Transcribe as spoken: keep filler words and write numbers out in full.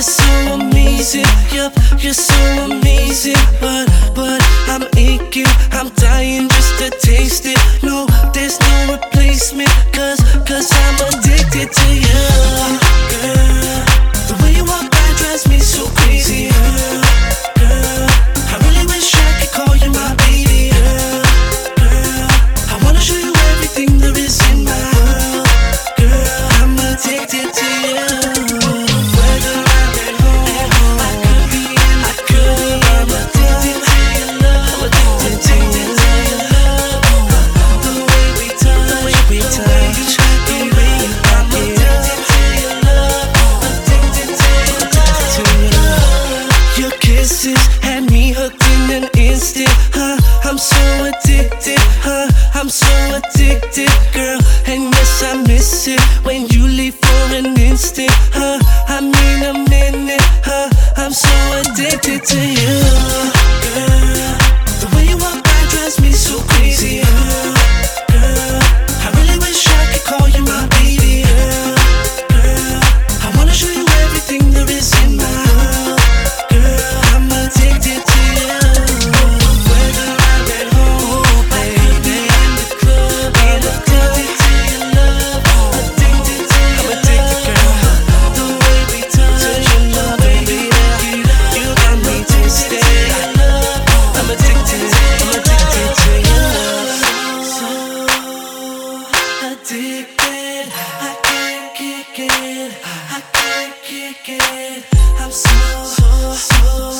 so amazing, yup, you're so amazing. But, but I'm aching, I'm dying just to taste it. No, there's no replacement, cause, cause I'm addicted to you, girl. The way you walk by drives me so crazy, girl, girl. I really wish I could call you my baby, girl, girl. I wanna show you everything there is in my world, girl. I'm addicted to you. Whether I'm at home, I could be in the club. I'm addicted to your love. I'm addicted to your love. The way we touch, the way we touch, the way you pop it. Addicted to your love. Addicted to your love. To your love. Your kisses had me hooked in an instant, huh? I'm so addicted, huh? I'm so addicted, girl. And yes, I miss it when you leave for an instant, huh? I mean a minute, huh? I'm so addicted to you, girl. The way you walk by drives me so crazy, girl, girl. I really wish I could call you my baby, girl, girl. I wanna show you everything there is in my world, girl. I'm addicted to you. Whether I'm at home, I could be in the club. I'm addicted to your love. Addicted to your love. I'm addicted, girl. The way we touch your love, baby, you got me twisted. I'm addicted, I'm addicted to your love. So addicted, I can't kick it. I can't kick it. I'm so, so, so